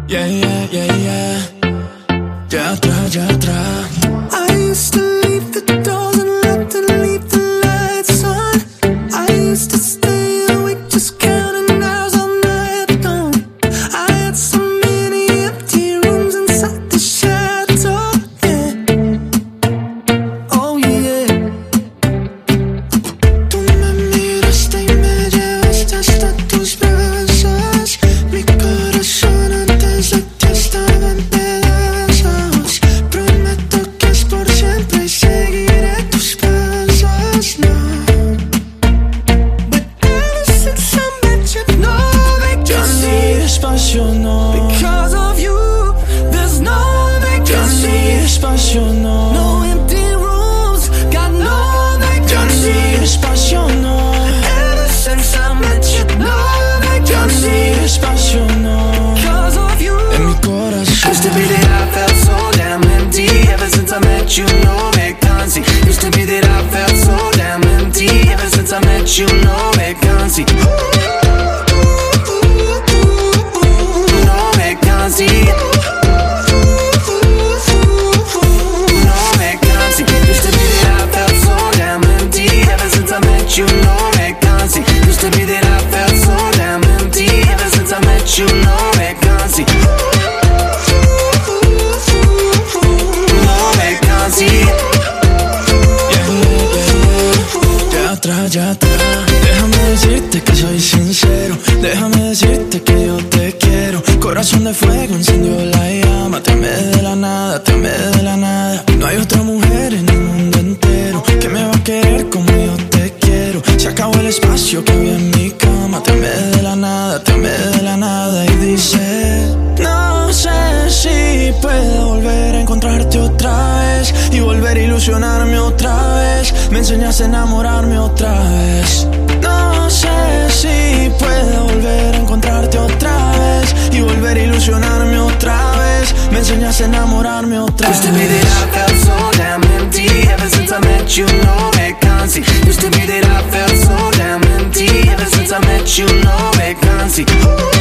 Yeah, yeah, yeah, yeah. Ya atrás, ya atrás. I used to leave the doors unlocked and leave the lights on. I used to stay awake just counting hours all night long. I had so many empty rooms inside the shadow, yeah. Oh yeah. Tú me miraste y me llevaste hasta tus brazos. Mi corazón antes de ti estaba en pedazos. Prometo que es por siempre y seguiré tus pasos, no. But ever since I met you, no vacancy. Ya ni espacio, no. Because of you, there's no vacancy. Ya ni espacio, no. No empty rooms, got no vacancy. Ya ni espacio, no. Ever since I met you, no vacancy. Ya ni espacio, no. Because of you. En mi corazón. Used to be that I felt so damn empty. Ever since I met you, no vacancy. Used to be that I felt so damn empty. Ever since I met you, no vacancy. No vacancy. No vacancy. Used to be that I felt so damn empty. Ever since I met you, no vacancy. Used to be that I felt so damn empty. Ever since I met you, no vacancy. No vacancy. Ya atrás, ya atrás. Déjame decirte que soy sincero. Déjame decirte que yo te quiero. Corazón de fuego encendió la llama. Te amé de la nada, te amé de la nada. No hay otra mujer en el mundo entero que me va a querer como yo te quiero. Se acabó el espacio que había en mi cama. Te amé de la nada, te amé de la nada. Y dices, no sé si puedo volver a encontrarte otra vez y volver a ilusionarme otra vez. Me enseñaste a enamorarme otra vez. No sé si puedo volver a encontrarte otra vez y volver a ilusionarme otra vez. Me enseñaste a enamorarme otra Used to be vez. that I felt so damn empty. Ever since I met you, no vacancy. Used to be that I felt so damn empty. Ever since I met you, no vacancy.